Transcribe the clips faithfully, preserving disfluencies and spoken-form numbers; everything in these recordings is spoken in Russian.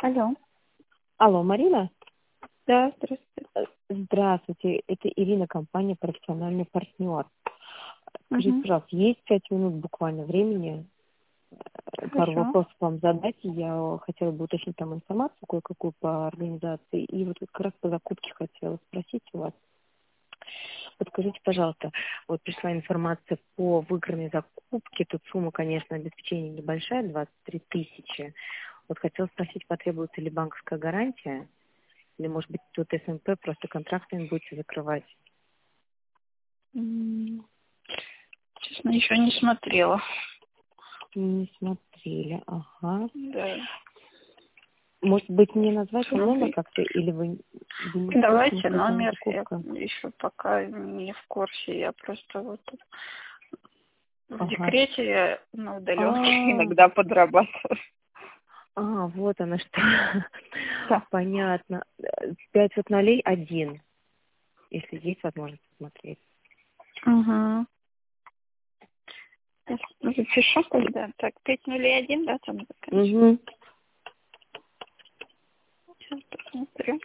Алло. Алло, Марина? Да, здравствуйте. Э, Здравствуйте, это Ирина, компания «Профессиональный партнер». Скажите, Угу. пожалуйста, есть пять минут буквально времени? Э, Пару Хорошо. вопросов вам задать. Я хотела бы уточнить там информацию кое-какую по организации. И вот как раз по закупке хотела спросить у вас. Подскажите, пожалуйста, вот пришла информация по выигранной закупке. Тут сумма, конечно, обеспечения небольшая, двадцать три тысячи. Вот хотела спросить, потребуется ли банковская гарантия? Или, может быть, тут СМП просто контрактами будете закрывать? М, Честно, еще не смотрела. Не смотрели, ага. Да. Может быть, мне назвать номер Смотри. как-то, или вы, вы не в курсе, Давайте может, какая номер. Я закупка? еще пока не в курсе. Я просто вот в Ага. декрете, я на удаленке А, иногда подрабатываю. а, вот оно что. Да. Понятно. Пять вот нолей один, если есть возможность посмотреть. Угу. Запишу тогда. Так, пять ноль один, да, там заканчивается. Угу. Сейчас посмотрю.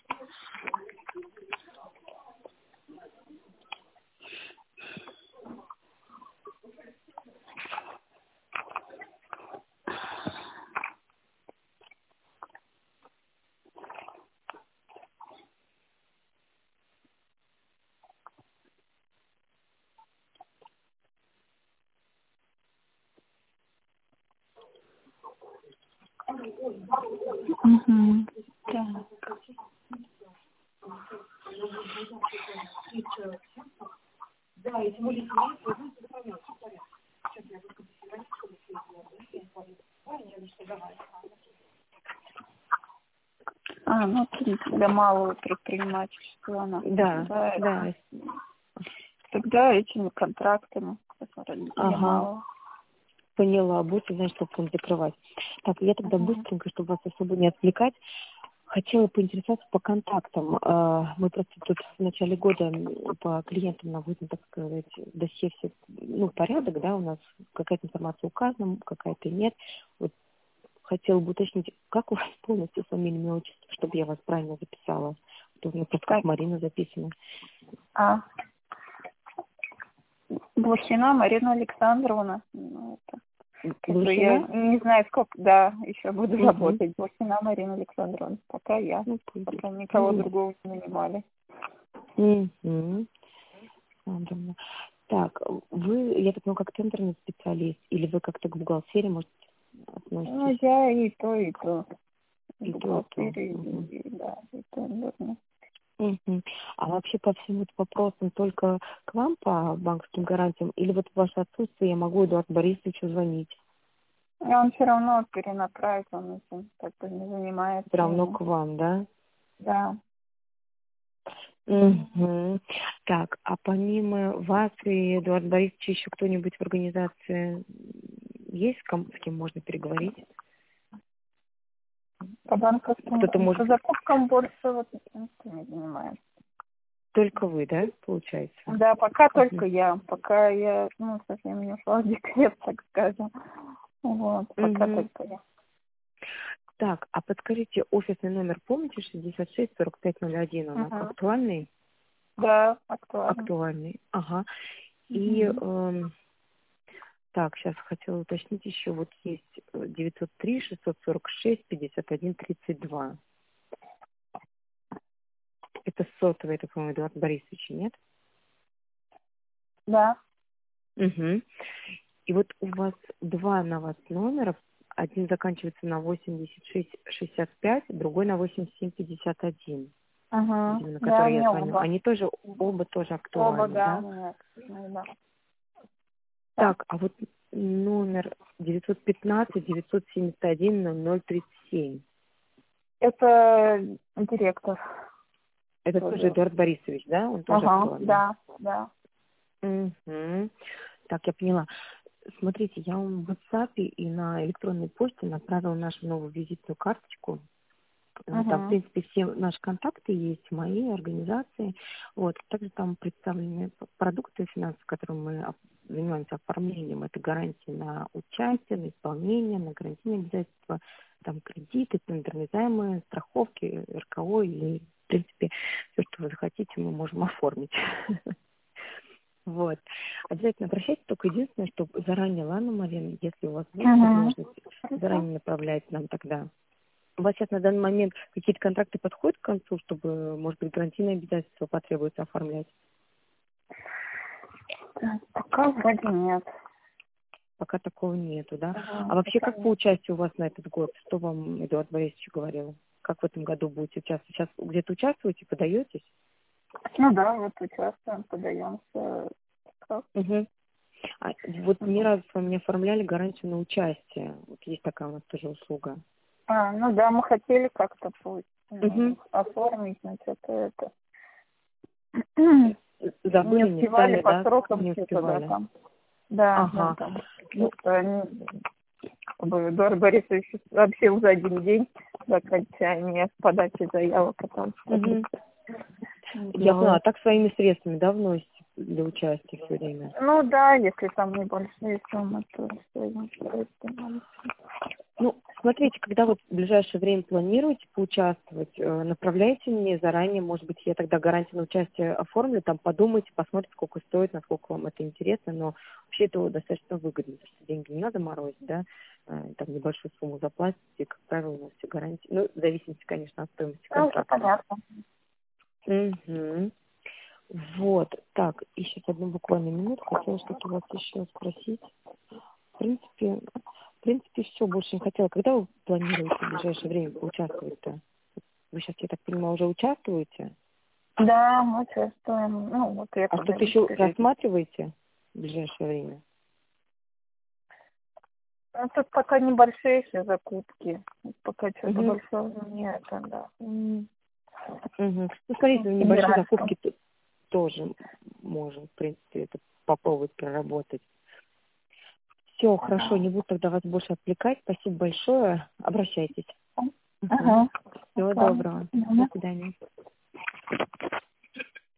Угу. Так. А, ну, тут для малого предпринимательства она. Да, Да, да. тогда этими контрактами для Ага. малого. Поняла, будете знать, что будем закрывать. Так, я тогда Угу. быстренько, чтобы вас особо не отвлекать, хотела поинтересоваться по контактам. А, Мы просто тут в начале года м, по клиентам наводим, так сказать, досье все, ну, порядок, да, у нас какая-то информация указана, какая-то нет. Вот хотела бы уточнить, как у вас полностью фамилия, имя, отчество, чтобы я вас правильно записала. А то у меня просто как Так, Марина записана. а, Блохина Марина Александровна. Ну, это, как бы я Глухина? не знаю, сколько, да, еще буду Угу. работать. Блохина Марина Александровна. Пока я. Ну, пусть. Пока никого М, другого не нанимали. мгм. Александровна. Так, вы, я так понимаю, как тендерный специалист, или вы как-то к бухгалтерии, может, Ну, относитесь? я и то, и то. И И то, и то. бухгалтерия, Мгм. и, и, да, и то, наверное. Мгм. А вообще по всем вот вопросам только к вам по банковским гарантиям, или вот в ваше отсутствие я могу Эдуарду Борисовичу звонить? И он все равно перенаправит, он этим как бы не занимается Все равно ему. к вам, да? Да. Мгм. Так, а помимо вас и Эдуарда Борисовича еще кто-нибудь в организации есть, с кем, с кем можно переговорить? По Кто-то банковским, по может... закупкам больше вот этим никто не занимается. Только вы, да, получается? Да, пока Мгм. только я. Пока я, ну, совсем не ушла в декрет, так скажем. Вот, пока Мгм. только я. Так, а подскажите, офисный номер помните, шестьдесят шесть сорок пять ноль один, он Угу. актуальный? Да, актуально. Актуальный, ага. И, Угу. эм, так, сейчас хотела уточнить еще, вот есть э, девятьсот три шестьсот сорок шесть пятьдесят один тридцать два. Это сотовый, это, по-моему, Эдуард Борисович, нет? Да. Угу. И вот у вас два на вас номера, один заканчивается на восемьдесят шесть шестьдесят пять, другой на восемьдесят семь пятьдесят один. Угу. Видимо, на Да, который я мне звоню. оба. Они тоже, оба тоже Оба, актуальны, да, да? у меня активные, да. Да. Так, а вот номер девятьсот пятнадцать девятьсот семьдесят один ноль тридцать семь. Это директор. Это тоже Тоже. Эдуард Борисович, да? Он тоже Ага, актуальный. да, да. Угу. Так, я поняла. Смотрите, я вам в WhatsApp и на электронной почте направила нашу новую визитную карточку. Э, Там, в Угу. принципе, все наши контакты есть, мои организации. Вот. Также там представлены п- продукты финансовые, которыми мы оп- занимаемся оформлением. Это гарантии на участие, на исполнение, на гарантийные обязательства, там кредиты, стандартные займы, страховки, эр ка о и, в принципе, все, что вы захотите, мы можем оформить. Вот. Обязательно обращайтесь, только единственное, что заранее, ладно, Марина, если у вас будет возможность, заранее направлять нам тогда. У вас сейчас на данный момент какие-то контракты подходят к концу, чтобы, может быть, гарантийные обязательства потребуется оформлять? Пока вроде нет. Пока такого нету, да? Ага, А вообще, пока как по нет. участию у вас на этот год? Что вам Эдуард Борисович говорил? Как в этом году будете участвовать? Сейчас где-то участвуете, подаетесь? Ну да, вот участвуем, подаемся. Как? Угу. А вот ни разу с вами не оформляли гарантию на участие. Вот есть такая у нас тоже услуга. А, ну да, мы хотели как-то пусть, ну, Угу. оформить, но что-то это... Не Забыли успевали местами, по да? срокам Не что-то, да, успевали. там. Да, да, Ага. там. Ну, Что-то они... Как бы Эдуард Борисович сообщил за один день до окончания подачи заявок, а там угу. не Я поняла, а делают. так своими средствами, да, вносите для участия все время? Ну да, если там небольшие суммы, то своими средствами. Ну, смотрите, когда вот в ближайшее время планируете поучаствовать, э, направляйте мне заранее, может быть, я тогда гарантию на участие оформлю, там подумайте, посмотрите, сколько стоит, насколько вам это интересно, но вообще это достаточно выгодно, потому что деньги не надо морозить, да, э, там небольшую сумму заплатите, и, как правило, у нас все гарантии, ну, в зависимости, конечно, от стоимости Ну, это контракта. понятно. Угу. Вот, так, и сейчас одну буквально минутку, хотела что-то у вас еще спросить. В принципе, в принципе, все, больше не хотела. Когда вы планируете в ближайшее время поучаствовать-то? Вы сейчас, я так понимаю, уже участвуете? Да, мы чувствуем. Ну, вот я А когда что-то еще перед... рассматриваете в ближайшее время? Ну, тут пока небольшие еще закупки. Пока что-то Угу. большого нет, да. Угу. Ну, смотрите, небольшие Генеральском. закупки т- тоже можем, в принципе, это попробовать проработать. Все, хорошо, не буду тогда вас больше отвлекать. Спасибо большое. Обращайтесь. Угу. Ага. Всего Ладно. доброго. До Мгм. свидания.